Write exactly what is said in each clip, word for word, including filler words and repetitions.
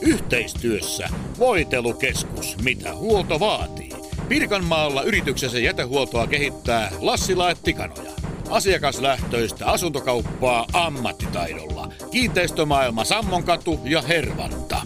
Yhteistyössä Voitelukeskus, mitä huolto vaatii. Pirkanmaalla yrityksensä jätehuoltoa kehittää Lassila et Tikanoja. Asiakaslähtöistä asuntokauppaa ammattitaidolla. Kiinteistömaailma Sammonkatu ja Hervanta.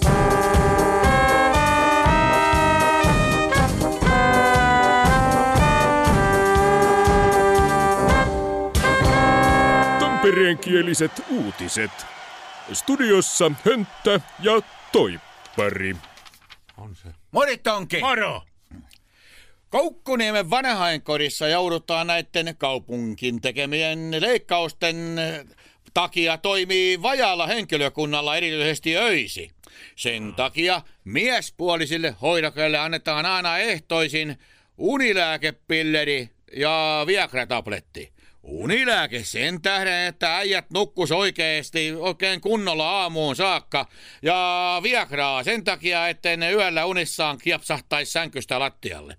Tampereenkieliset uutiset. Studiossa Hönttä ja Toippari. On se. Mori Tonki! Moro! Koukkuniemen vanhainkodissa joudutaan näiden kaupunkin tekemien leikkausten takia toimii vajaalla henkilökunnalla erityisesti öisi. Sen takia miespuolisille hoidokeille annetaan aina ehtoisin unilääkepilleri ja Viagra-tabletti. Unilääke sen tähden, että äijät nukkus oikeesti oikein kunnolla aamuun saakka. Ja Viagraa sen takia, ettei ne yöllä unissaan kiepsahtaisi sänkystä lattialle.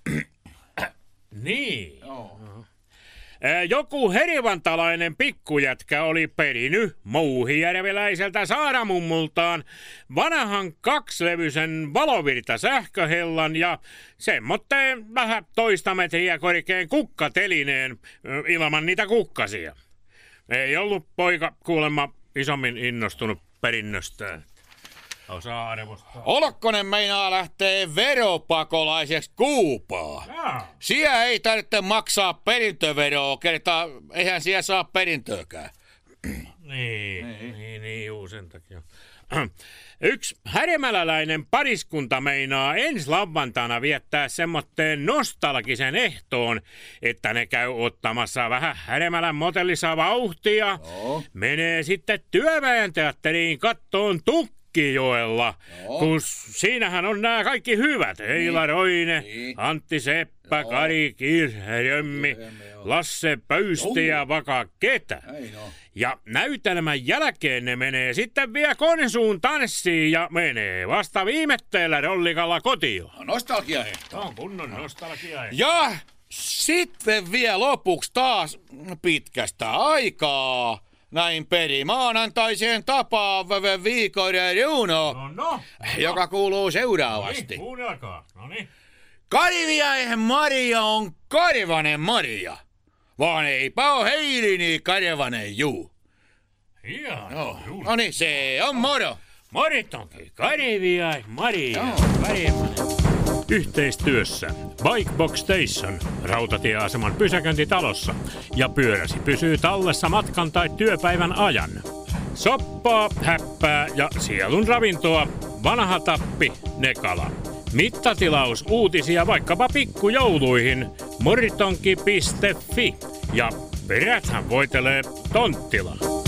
Niin. Joo. Joku herivantalainen pikkujätkä oli perinyt muuhijärveläiseltä saaramummultaan vanhan kaksilevyisen valovirta sähköhellan ja semmoitteen vähän toista metriä korkean kukkatelineen ilman niitä kukkasia. Ei ollut poika kuulemma isommin innostunut perinnöstään. Osaa arvostaa. Olokkonen meinaa lähtee veropakolaiseksi Kuupaan. Jaa. Siellä ei tarvitse maksaa perintöveroa, kertaa eihän siellä saa perintöäkään. Niin, niin, niin, niin juu, sen takia. Yksi häremäläläinen pariskunta meinaa ensi lauantaina viettää semmoitteen nostalgisen ehtoon, että ne käy ottamassa vähän Häremälän motellissa vauhtia, Joo. menee sitten Työväen teatteriin kattoon Tukkijoella, Joo. kun siinähän on nämä kaikki hyvät. Niin. Eila Roine, niin. Antti Seppä, Joo. Kari Kirjemmi, Lasse Pöysti ja Vaka Ketä. Ei no. Ja näytelmän jälkeen ne menee sitten vielä Konsuun tanssiin ja menee vasta viimetteellä rollikalla kotiin. No, nostalgiaehto. On kunnon nostalgia. Ja sitten vielä lopuksi taas pitkästä aikaa näin perimaanantaiseen tapaan viikoiden Juno, No, no, joka kuuluu seuraavasti. Niin, kuunnelkaa. No niin. Kariviainen Maria on Karivanen Maria, vaan eipä oo Heilini Karivanen juu. Hieno. No, no niin, se on moro. Moritonki, Karivia, Maria, Joo. Karivanen. Yhteistyössä Bikebox Station, rautatieaseman pysäköintitalossa, ja pyöräsi pysyy tallessa matkan tai työpäivän ajan. Soppaa, häppää ja sielun ravintoa, vanha tappi, Nekala. Mittatilaus uutisia vaikkapa pikkujouluihin, moritonki piste fi, ja peräthän voitelee Tonttila.